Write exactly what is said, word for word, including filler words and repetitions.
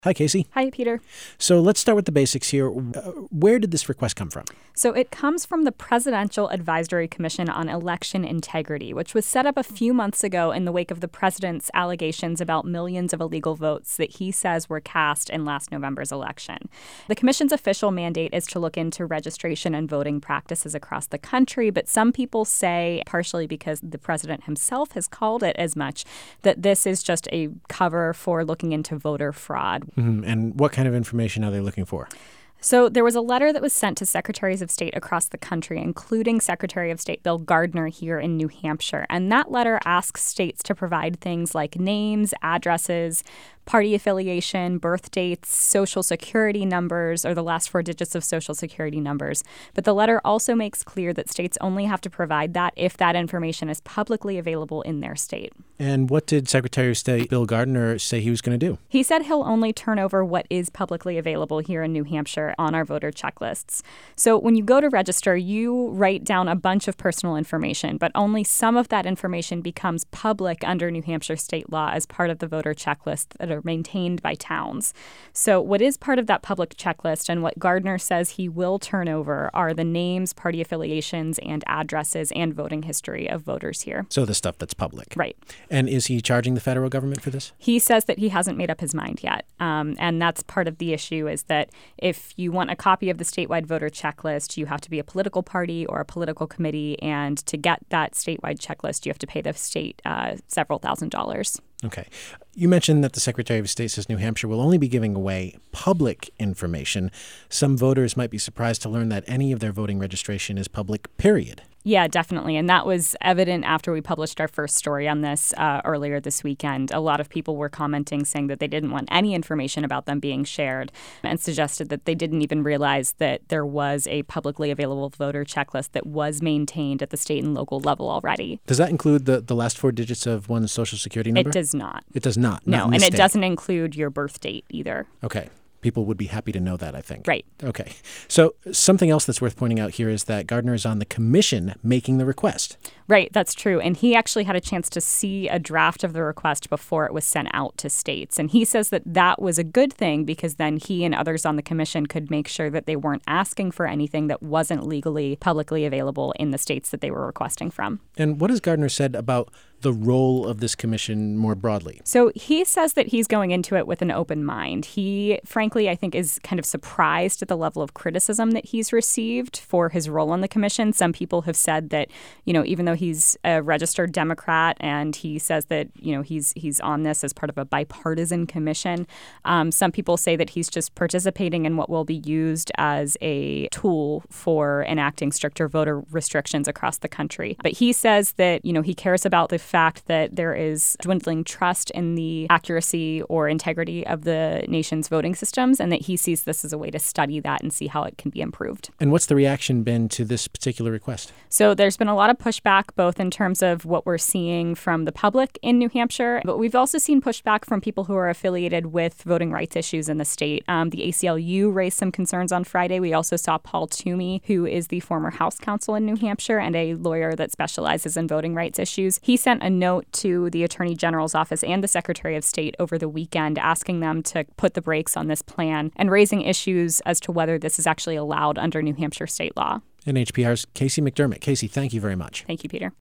Hi, Casey. Hi, Peter. So let's start with the basics here. Uh, where did this request come from? So it comes from the Presidential Advisory Commission on Election Integrity, which was set up a few months ago in the wake of the president's allegations about millions of illegal votes that he says were cast in last November's election. The commission's official mandate is to look into registration and voting practices across the country, but some people say, partially because the president himself has called it as much, that this is just a cover for looking into voter fraud. Mm-hmm. And what kind of information are they looking for? So there was a letter that was sent to secretaries of state across the country, including Secretary of State Bill Gardner here in New Hampshire. And that letter asks states to provide things like names, addresses, party affiliation, birth dates, social security numbers, or the last four digits of social security numbers. But the letter also makes clear that states only have to provide that if that information is publicly available in their state. And what did Secretary of State Bill Gardner say he was going to do? He said he'll only turn over what is publicly available here in New Hampshire on our voter checklists. So when you go to register, you write down a bunch of personal information, but only some of that information becomes public under New Hampshire state law as part of the voter checklist that are maintained by towns. So what is part of that public checklist and what Gardner says he will turn over are the names, party affiliations, and addresses and voting history of voters here. So the stuff that's public. Right. And is he charging the federal government for this? He says that he hasn't made up his mind yet. Um, and that's part of the issue is that if you want a copy of the statewide voter checklist, you have to be a political party or a political committee. And to get that statewide checklist, you have to pay the state uh, several thousand dollars. Okay. You mentioned that the Secretary of State says New Hampshire will only be giving away public information. Some voters might be surprised to learn that any of their voting registration is public, period. Yeah, definitely. And that was evident after we published our first story on this uh, earlier this weekend. A lot of people were commenting saying that they didn't want any information about them being shared and suggested that they didn't even realize that there was a publicly available voter checklist that was maintained at the state and local level already. Does that include the, the last four digits of one's social security number? It does not. It does not? No, not in and this it state. doesn't include your birth date either. Okay. People would be happy to know that, I think. Right. Okay. So something else that's worth pointing out here is that Gardner is on the commission making the request. Right, that's true. And he actually had a chance to see a draft of the request before it was sent out to states. And he says that that was a good thing because then he and others on the commission could make sure that they weren't asking for anything that wasn't legally publicly available in the states that they were requesting from. And what has Gardner said about the role of this commission more broadly? So he says that he's going into it with an open mind. He, frankly, I think is kind of surprised at the level of criticism that he's received for his role on the commission. Some people have said that, you know, even though he's a registered Democrat and he says that, you know, he's he's on this as part of a bipartisan commission, um, some people say that he's just participating in what will be used as a tool for enacting stricter voter restrictions across the country. But he says that, you know, he cares about the fact that there is dwindling trust in the accuracy or integrity of the nation's voting systems and that he sees this as a way to study that and see how it can be improved. And what's the reaction been to this particular request? So there's been a lot of pushback, both in terms of what we're seeing from the public in New Hampshire, but we've also seen pushback from people who are affiliated with voting rights issues in the state. Um, the A C L U raised some concerns on Friday. We also saw Paul Toomey, who is the former House counsel in New Hampshire and a lawyer that specializes in voting rights issues. He sent a note to the Attorney General's office and the Secretary of State over the weekend asking them to put the brakes on this plan and raising issues as to whether this is actually allowed under New Hampshire state law. And H P R's Casey McDermott. Casey, thank you very much. Thank you, Peter.